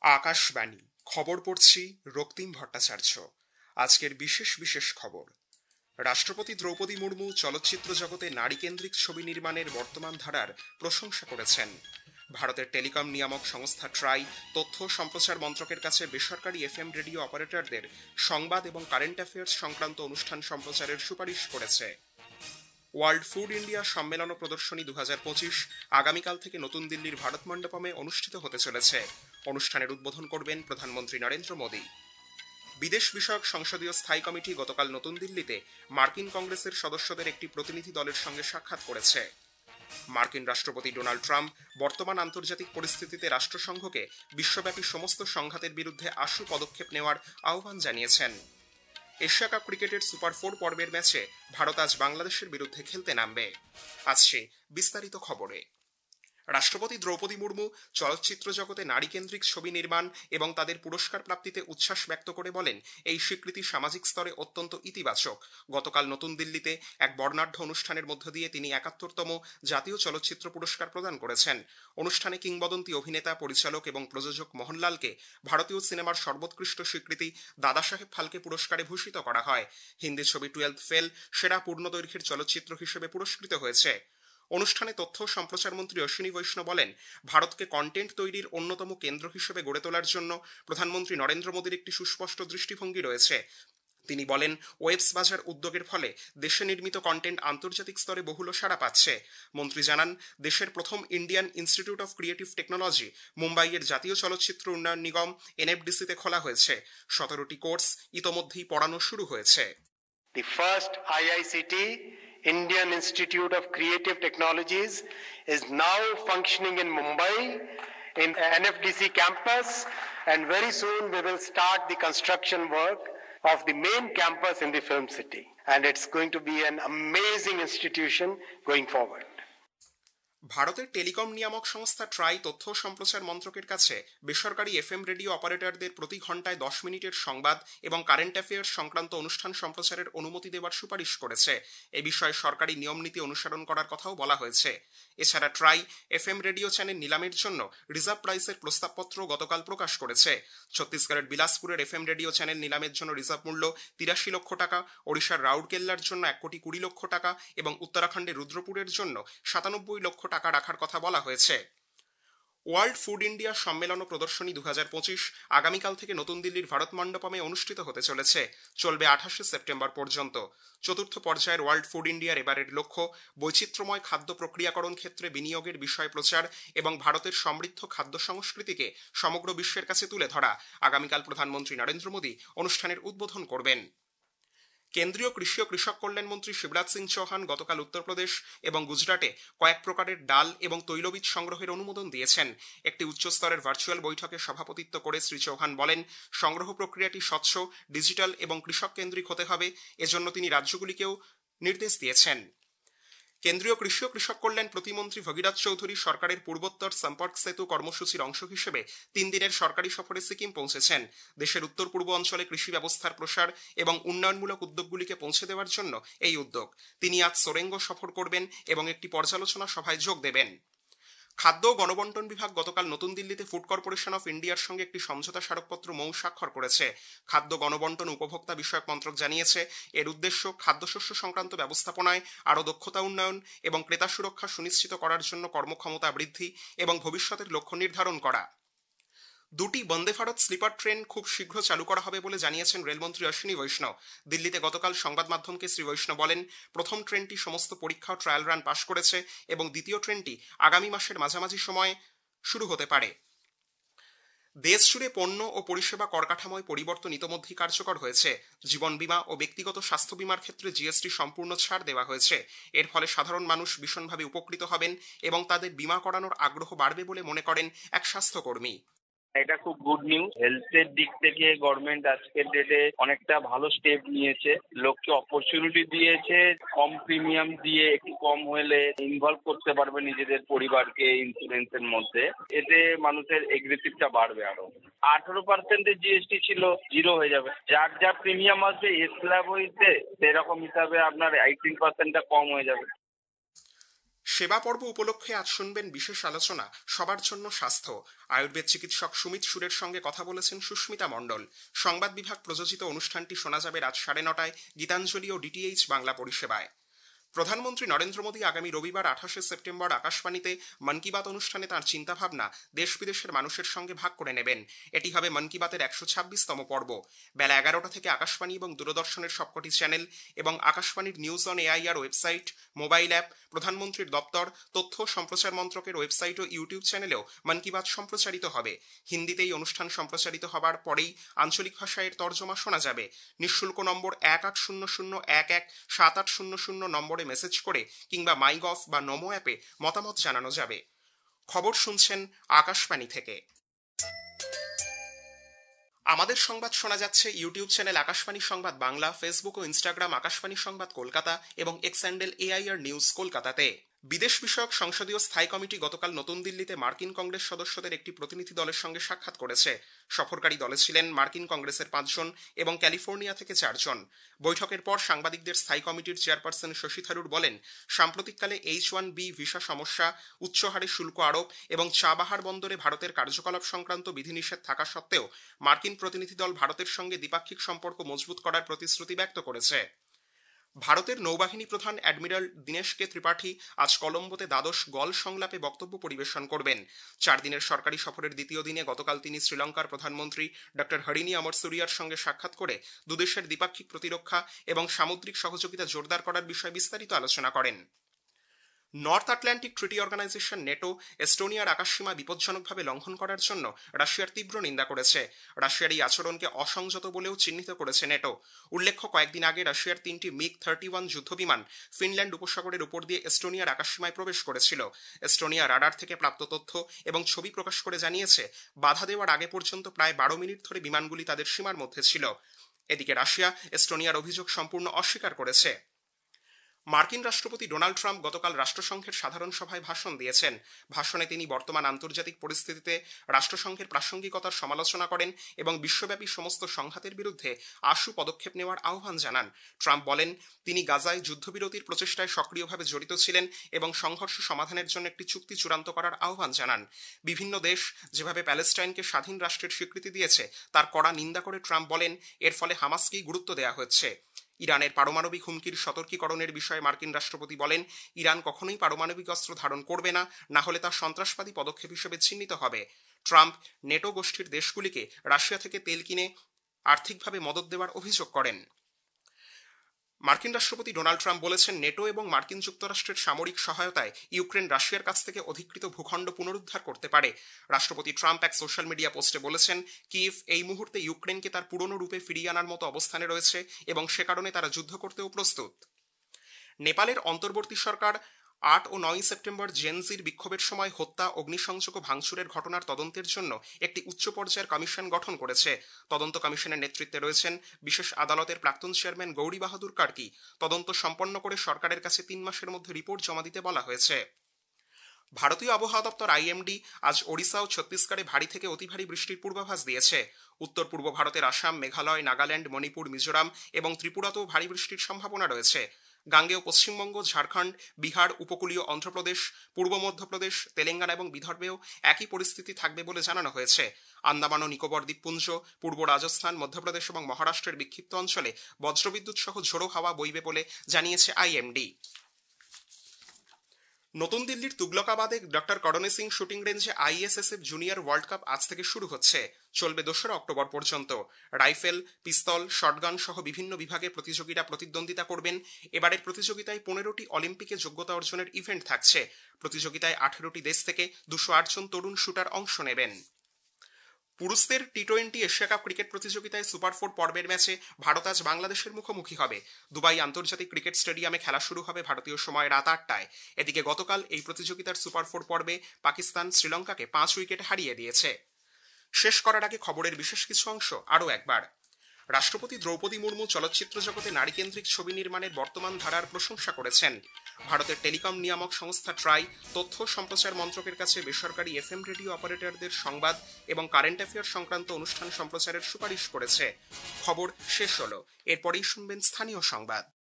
আকাশবাণী খবর পড়ছি রক্তিম ভট্টাচার্য। আজকের বিশেষ খবর। রাষ্ট্রপতি দ্রৌপদী মুর্মু চলচ্চিত্র জগতে নারীকেন্দ্রিক ছবি নির্মাণের বর্তমান ধারার প্রশংসা করেছেন। ভারতের টেলিকম নিয়ামক সংস্থা ট্রাই তথ্য সম্প্রচার মন্ত্রকের কাছে বেসরকারি এফএম রেডিও অপারেটরদের সংবাদ এবং কারেন্ট অ্যাফেয়ার্স সংক্রান্ত অনুষ্ঠান সম্প্রচারের সুপারিশ করেছে। ওয়ার্ল্ড ফুড ইন্ডিয়া সম্মেলন ও প্রদর্শনী 2025 আগামীকাল থেকে নতুন দিল্লির ভারত মণ্ডপমে অনুষ্ঠিত হতে চলেছে। অনুষ্ঠানের উদ্বোধন করবেন প্রধানমন্ত্রী নরেন্দ্র মোদী। বিদেশ বিষয়ক সংসদীয় স্থায়ী কমিটি গতকাল নতুন দিল্লিতে মার্কিন কংগ্রেসের সদস্যদের একটি প্রতিনিধি দলের সঙ্গে সাক্ষাৎ করেছে। মার্কিন রাষ্ট্রপতি ডোনাল্ড ট্রাম্প বর্তমান আন্তর্জাতিক পরিস্থিতিতে রাষ্ট্রসংঘকে বিশ্বব্যাপী সমস্ত সংঘাতের বিরুদ্ধে আশু পদক্ষেপ নেওয়ার আহ্বান জানিয়েছেন। এশিয়া কাপ ক্রিকেটের সুপার 4 পর্বের ম্যাচে ভারত আজ বাংলাদেশের বিরুদ্ধে খেলতে নামবে। আসছে বিস্তারিত খবরে। রাষ্ট্রপতি দ্রৌপদী মুর্মু চলচ্চিত্র জগতে নারীকেন্দ্রিক ছবি নির্মাণ এবং তাদের পুরস্কার প্রাপ্তিতে উচ্ছ্বাস ব্যক্ত করে বলেন, এই স্বীকৃতি সামাজিক স্তরে অত্যন্ত ইতিবাচক। গতকাল নতুন দিল্লিতে এক বর্ণাঢ্য অনুষ্ঠানের মধ্য দিয়ে তিনি 71তম জাতীয় চলচ্চিত্র পুরস্কার প্রদান করেছেন। অনুষ্ঠানে কিংবদন্তি অভিনেতা, পরিচালক এবং প্রযোজক মোহনলালকে ভারতীয় সিনেমার সর্বোৎকৃষ্ট স্বীকৃতি দাদাসাহেব ফালকে পুরস্কারে ভূষিত করা হয়। হিন্দি ছবি 12th ফেল সেরা পূর্ণদৈর্ঘ্যের চলচ্চিত্র হিসেবে পুরস্কৃত হয়েছে। অনুষ্ঠানে তথ্য ও সম্প্রচার মন্ত্রী অশ্বিনী বৈষ্ণব বলেন, ভারতকে কন্টেন্ট তৈরির অন্যতম কেন্দ্র হিসেবে গড়ে তোলার জন্য প্রধানমন্ত্রী নরেন্দ্র মোদীর একটি সুস্পষ্ট দৃষ্টিভঙ্গি রয়েছে। তিনি বলেন, ওয়েবস বাজার উদ্যোগের ফলে দেশে নির্মিত কন্টেন্ট আন্তর্জাতিক স্তরে বহুল সাড়া পাচ্ছে। মন্ত্রী জানান, দেশের প্রথম Indian institute of creative technology মুম্বাইয়ের জাতীয় চলচ্চিত্র উন্নয়ন নিগম এনএফডিসিতে খোলা হয়েছে। 17টি কোর্স ইতোমধ্যেই পড়ানো শুরু হয়েছে। The first IICT, Indian Institute of Creative Technologies, is now functioning in Mumbai in NFDC campus, and very soon we will start the construction work of the main campus in the film city, and it's going to be an amazing institution going forward. ভারতের telecom নিয়ামক সংস্থা try তথ্য সম্প্রচার মন্ত্রকের কাছে বেসরকারি FM radio অপারেটরদের প্রতি ঘন্টায় 10 মিনিটের সংবাদ এবং কারেন্ট অ্যাফেয়ার্স সংক্রান্ত অনুষ্ঠান সম্প্রচারের অনুমতি দেওয়ার সুপারিশ করেছে। এ বিষয়ে সরকারি নিয়মনীতি অনুসরণ করার কথাও বলা হয়েছে। এছাড়া ট্রাই এফএম রেডিও চ্যানেল নিলামের জন্য রিজার্ভ প্রাইসের প্রস্তাবপত্র গতকাল প্রকাশ করেছে। ছত্তিশগড়ের বিলাসপুরের এফএম রেডিও চ্যানেল নিলামের জন্য রিজার্ভ মূল্য 83 লক্ষ টাকা, ওড়িশার রাউরকেল্লার জন্য 1,20 লক্ষ টাকা এবং উত্তরাখণ্ডের রুদ্রপুরের জন্য 97 লক্ষ টাকা রাখার কথা বলা হয়েছে। ওয়ার্ল্ড ফুড ইন্ডিয়া সম্মেলন ও প্রদর্শনী 2025 আগামীকাল থেকে নতুন দিল্লির ভারত মণ্ডপমে অনুষ্ঠিত হতে চলেছে। চলবে 28 সেপ্টেম্বর পর্যন্ত। চতুর্থ পর্যায়ের ওয়ার্ল্ড ফুড ইন্ডিয়ার এবারের লক্ষ্য বৈচিত্র্যময় খাদ্য প্রক্রিয়াকরণ ক্ষেত্রে বিনিয়োগের বিষয় প্রচার এবং ভারতের সমৃদ্ধ খাদ্য সংস্কৃতিকে সমগ্র বিশ্বের কাছে তুলে ধরা। আগামীকাল প্রধানমন্ত্রী নরেন্দ্র মোদী অনুষ্ঠানের উদ্বোধন করবেন। কেন্দ্রীয় কৃষি ও কৃষক কল্যাণ মন্ত্রী শিবরাজ সিং চৌহান গতকাল উত্তরপ্রদেশ এবং গুজরাটে কয়েক প্রকারের ডাল এবং তৈলবীজ সংগ্রহের অনুমোদন দিয়েছেন। একটি উচ্চস্তরের ভার্চুয়াল বৈঠকে সভাপতিত্ব করে শ্রী চৌহান বলেন, সংগ্রহ প্রক্রিয়াটি স্বচ্ছ, ডিজিটাল এবং কৃষক কেন্দ্রিক হতে হবে। এজন্য তিনি রাজ্যগুলিকেও নির্দেশ দিয়েছেন। কেন্দ্রীয় কৃষি ও কৃষক কল্যাণ প্রতিমন্ত্রী ভগীরথ চৌধুরী সরকারের পূর্বোত্তর সম্পর্ক সেতু কর্মসূচির অংশ হিসেবে 3 দিনের সরকারি সফরে সিকিম পৌঁছেছেন। দেশের উত্তর পূর্ব অঞ্চলে কৃষি ব্যবস্থার প্রসার এবং উন্নয়নমূলক উদ্যোগগুলিকে পৌঁছে দেওয়ার জন্য এই উদ্যোগ। তিনি আজ সোরেঙ্গ সফর করবেন এবং একটি পর্যালোচনা সভায় যোগ দেবেন। খাদ্য ও গণবন্টন বিভাগ গতকাল নতুন দিল্লিতে ফুড কর্পোরেশন অফ ইন্ডিয়ার সঙ্গে একটি সমঝোতা স্মারকপত্র স্বাক্ষর করেছে। খাদ্য গণবন্টন উপভোক্তা বিষয়ক মন্ত্রক জানিয়েছে, এর উদ্দেশ্য খাদ্যশস্য সংক্রান্ত ব্যবস্থাপনায় আরও দক্ষতা উন্নয়ন এবং ক্রেতা সুরক্ষা সুনিশ্চিত করার জন্য কর্মক্ষমতা বৃদ্ধি এবং ভবিষ্যতের লক্ষ্য নির্ধারণ করা। 2টি বন্দে ভারত স্লিপার ট্রেন খুব শীঘ্র চালু করা হবে বলে জানিয়েছেন রেলমন্ত্রী অশ্বিনী বৈষ্ণব। দিল্লিতে গতকাল সংবাদ মাধ্যমকে শ্রী বৈষ্ণব বলেন, প্রথম ট্রেনটি সমস্ত পরীক্ষা ও ট্রায়াল রান পাশ করেছে এবং দ্বিতীয় ট্রেনটি আগামী মাসের মাঝামাঝি সময়ে শুরু হতে পারে। দেশ জুড়ে পণ্য ও পরিষেবা করকাঠামোয় পরিবর্তন ইতোমধ্যেই কার্যকর হয়েছে। জীবন বীমা ও ব্যক্তিগত স্বাস্থ্য বীমার ক্ষেত্রে জিএসটি সম্পূর্ণ ছাড় দেওয়া হয়েছে। এর ফলে সাধারণ মানুষ ভীষণভাবে উপকৃত হবেন এবং তাদের বীমা করানোর আগ্রহ বাড়বে বলে মনে করেন এক স্বাস্থ্যকর্মী। এটা খুব গুড নিউজ। হেলথের দিক থেকে গভর্নমেন্ট আজকের ডেটে অনেকটা ভালো স্টেপ নিয়েছে, লোককে অপরচুনিটি দিয়েছে, কম প্রিমিয়াম দিয়ে একটু কম হলে ইনভলভ করতে পারবে নিজেদের পরিবারকে ইন্স্যুরেন্সের মধ্যে। এতে মানুষের এগ্রেসিভটা বাড়বে আরো। 18% জিএসটি ছিল, 0 হয়ে যাবে। যার যা প্রিমিয়াম আসবে স্ল্যাব হইতে সেরকম হিসাবে আপনার 18%টা কম হয়ে যাবে। সেবা পর্ব উপলক্ষে আজ শুনবেন বিশেষ আলোচনা সবার জন্য স্বাস্থ্য। আয়ুর্বেদ চিকিৎসক সুমিত সুরের সঙ্গে কথা বলেছেন সুস্মিতা মণ্ডল। সংবাদ বিভাগ প্রযোজিত অনুষ্ঠানটি শোনা যাবে রাত 9:30 গীতাঞ্জলি ও ডিটিএইচ বাংলা পরিষেবায়। প্রধানমন্ত্রী নরেন্দ্র মোদী আগামী রবিবার 28 সেপ্টেম্বর আকাশবাণীতে মন কি বাত অনুষ্ঠানে তাঁর চিন্তাভাবনা দেশ বিদেশের মানুষের সঙ্গে ভাগ করে নেবেন। এটি হবে মন কি বাতের 126তম পর্ব। বেলা 11টা থেকে আকাশবাণী এবং দূরদর্শনের সবকটি চ্যানেল এবং আকাশবাণীর news on AIR website, mobile app, প্রধানমন্ত্রীর দপ্তর, তথ্য সম্প্রচার মন্ত্রকের ওয়েবসাইট ও ইউটিউব চ্যানেলেও মন কি বাত সম্প্রচারিত হবে। হিন্দিতেই অনুষ্ঠান সম্প্রচারিত হবার পরেই আঞ্চলিক ভাষায় এর তর্জমা শোনা যাবে। নিঃশুল্ক নম্বর 1800117800 নম্বরে মেসেজ করে কিংবা মাইগভ বা নমো অ্যাপে মতামত জানানো যাবে। খবর শুনছেন আকাশবাণী থেকে। আমাদের সংবাদ শোনা যাচ্ছে ইউটিউব চ্যানেল আকাশবাণী সংবাদ বাংলা, ফেসবুক ও ইনস্টাগ্রাম আকাশবাণী সংবাদ কলকাতা এবং এক্স হ্যান্ডেল এআইআর নিউজ কলকাতাতে। বিদেশ বিষয়ক সংসদীয় স্থায়ী কমিটি গতকাল নতুন দিল্লিতে মার্কিন কংগ্রেস সদস্যদের একটি প্রতিনিধি দলের সঙ্গে সাক্ষাৎ করেছে। সফরকারী দলে ছিলেন মার্কিন কংগ্রেসের 5 জন এবং ক্যালিফোর্নিয়া থেকে 4 জন। বৈঠকের পর সাংবাদিকদের স্থায়ী কমিটির চেয়ারপারসন শশী থারুর বলেন, সাম্প্রতিককালে H1B ভিসা সমস্যা, উচ্চ হারে শুল্ক আরোপ এবং চাবাহার বন্দরে ভারতের কার্যকলাপ সংক্রান্ত বিধিনিষেধ থাকা সত্ত্বেও মার্কিন প্রতিনিধি দল ভারতের সঙ্গে দ্বিপাক্ষিক সম্পর্ক মজবুত করার প্রতিশ্রুতি ব্যক্ত করেছে। ভারতের নৌবাহিনী প্রধান অ্যাডমিরাল দীনেশ কে ত্রিপাঠী আজ কলম্বোতে দ্বাদশ গল সংলাপে বক্তব্য পরিবেশন করবেন। 4 দিনের সরকারি সফরের দ্বিতীয় দিনে গতকাল তিনি শ্রীলঙ্কার প্রধানমন্ত্রী ডক্টর হরিণী অমরসুরিয়ার সঙ্গে সাক্ষাৎ করে দুদেশের দ্বিপাক্ষিক প্রতিরক্ষা এবং সামুদ্রিক সহযোগিতা জোরদার করার বিষয়ে বিস্তারিত আলোচনা করেন। North Atlantic Treaty Organization NATO এস্টোনিয়ার আকাশসীমা বিপজ্জনকভাবে লঙ্ঘন করার জন্য রাশিয়ার তীব্র নিন্দা করেছে। রাশিয়ার এই আচরণকে অসংযত বলেও চিহ্নিত করেছে নেটো। উল্লেখ্য, কয়েকদিন আগে রাশিয়ার 3টি MiG-31 যুদ্ধবিমান ফিনল্যান্ড উপসাগরের উপর দিয়ে এস্টোনিয়ার আকাশসীমায় প্রবেশ করেছিল। এস্টোনিয়া রাডার থেকে প্রাপ্ত তথ্য এবং ছবি প্রকাশ করে জানিয়েছে, বাধা দেওয়ার আগে পর্যন্ত প্রায় 12 মিনিট ধরে বিমানগুলি তাদের সীমার মধ্যে ছিল। এদিকে রাশিয়া এস্টোনিয়ার অভিযোগ সম্পূর্ণ অস্বীকার করেছে। মার্কিন রাষ্ট্রপতি ডোনাল্ড ট্রাম্প গতকাল রাষ্ট্রসংঘের সাধারণ সভায় ভাষণ দিয়েছেন। ভাষণে তিনি বর্তমান আন্তর্জাতিক পরিস্থিতিতে রাষ্ট্রসংঘের প্রাসঙ্গিকতার সমালোচনা করেন এবং বিশ্বব্যাপী সমস্ত সংঘাতের বিরুদ্ধে আশু পদক্ষেপ নেওয়ার আহ্বান জানান। ট্রাম্প বলেন, তিনি গাজায় যুদ্ধবিরতির প্রচেষ্টায় সক্রিয়ভাবে জড়িত ছিলেন এবং সংঘর্ষ সমাধানের জন্য একটি চুক্তি চূড়ান্ত করার আহ্বান জানান। বিভিন্ন দেশ যেভাবে প্যালেস্টাইনকে স্বাধীন রাষ্ট্রের স্বীকৃতি দিয়েছে তার কড়া নিন্দা করে ট্রাম্প বলেন, এর ফলে হামাসকেই গুরুত্ব দেওয়া হচ্ছে। ইরানের পারমাণবিক হুমকির সতর্কীকরণের বিষয়ে মার্কিন রাষ্ট্রপতি বলেন, ইরান কখনোই পারমাণবিক অস্ত্র ধারণ করবে না, না হলে তা সন্ত্রাসবাদী পদক্ষেপ হিসেবে চিহ্নিত হবে। ট্রাম্প নেটো গোষ্ঠীর দেশগুলিকে রাশিয়া থেকে তেল কিনে আর্থিকভাবে মদদ দেওয়ার অভিযোগ করেন। মার্কিন রাষ্ট্রপতি ডোনাল্ড ট্রাম্প বলেছেন, নেটো এবং মার্কিন যুক্তরাষ্ট্রের সামরিক সহায়তায় ইউক্রেন রাশিয়ার কাছ থেকে অধিকৃত ভূখণ্ড পুনরুদ্ধার করতে পারে। রাষ্ট্রপতি ট্রাম্প এক সোশ্যাল মিডিয়া পোস্টে বলেছেন, কিয়েভ এই মুহূর্তে ইউক্রেনকে তার পুরনো রূপে ফিরিয়ে আনার মতো অবস্থানে রয়েছে এবং সে কারণে তারা যুদ্ধ করতেও প্রস্তুত। নেপালের অন্তর্বর্তী সরকার 8 ও 9 সেপ্টেম্বর জেনজির বিক্ষোভের সময় হত্যা, অগ্নিসংযোগ ও ভাঙচুরের ঘটনার তদন্তের জন্য একটি উচ্চ পর্যায়ের কমিশন গঠন করেছে। তদন্ত কমিশনের নেতৃত্বে রয়েছেন বিশেষ আদালতের প্রাক্তন চেয়ারম্যান গৌরী বাহাদুর কার্কি। তদন্ত সম্পন্ন করে সরকারের কাছে 3 মাসের মধ্যে রিপোর্ট জমা দিতে বলা হয়েছে। ভারতীয় আবহাওয়া দপ্তর আইএমডি আজ ওড়িশা ও ছত্তিশগড়ে ভারী থেকে অতি ভারী বৃষ্টির পূর্বাভাস দিয়েছে। উত্তর পূর্ব ভারতের আসাম, মেঘালয়, নাগাল্যান্ড, মণিপুর, মিজোরাম এবং ত্রিপুরাতেও ভারী বৃষ্টির সম্ভাবনা রয়েছে। গাঙ্গেয় পশ্চিমবঙ্গ, ঝাড়খণ্ড, বিহার, উপকূলীয় অন্ধ্রপ্রদেশ, পূর্ব মধ্যপ্রদেশ, তেলেঙ্গানা এবং বিদর্ভেও একই পরিস্থিতি থাকবে বলে জানানো হয়েছে। আন্দামান ও নিকোবর দ্বীপপুঞ্জ, পূর্ব রাজস্থান, মধ্যপ্রদেশ এবং মহারাষ্ট্রের বিক্ষিপ্ত অঞ্চলে বজ্রবিদ্যুৎ সহ ঝোড়ো হাওয়া বইবে বলে জানিয়েছে আইএমডি। নতুন দিল্লির তুগলকাবাদে ডক্টর করণে সিং শুটিং রেঞ্জে আইএসএসএফ জুনিয়র ওয়ার্ল্ড কাপ আজ থেকে শুরু হচ্ছে, চলবে 2 অক্টোবর পর্যন্ত। রাইফেল, পিস্তল, শটগান সহ বিভিন্ন বিভাগে প্রতিযোগীরা প্রতিদ্বন্দ্বিতা করবেন। এবারের প্রতিযোগিতায় 15টি অলিম্পিকে যোগ্যতা অর্জনের ইভেন্ট থাকছে। প্রতিযোগিতায় 18টি দেশ থেকে 208 জন তরুণ শুটার অংশ নেবেন। পুরুষদের টি-20 এশিয়া কাপ ক্রিকেট প্রতিযোগিতায় সুপার 4 পর্বের ম্যাচে ভারত আজ বাংলাদেশের মুখোমুখি হবে। দুবাই আন্তর্জাতিক ক্রিকেট স্টেডিয়ামে খেলা শুরু হবে ভারতীয় সময় রাত 8টায়। এদিকে গতকাল এই প্রতিযোগিতার সুপার 4 পর্বে পাকিস্তান শ্রীলঙ্কাকে 5 উইকেটে হারিয়ে দিয়েছে। শেষ করার আগে খবরের বিশেষ কিছু অংশ আরও একবার। রাষ্ট্রপতি দ্রৌপদী মুর্মু চলচ্চিত্র জগতে নারীকেন্দ্রিক ছবি নির্মাণের বর্তমান ধারার প্রশংসা করেছেন। ভারতের টেলিকম নিয়ামক সংস্থা ট্রাই তথ্য সম্প্রচার মন্ত্রকের কাছে বেসরকারি এফএম রেডিও অপারেটরদের সংবাদ এবং কারেন্ট অ্যাফেয়ার সংক্রান্ত অনুষ্ঠান সম্প্রচারের সুপারিশ করেছে। খবর শেষ হলো। এরপরেই শুনবেন স্থানীয় সংবাদ।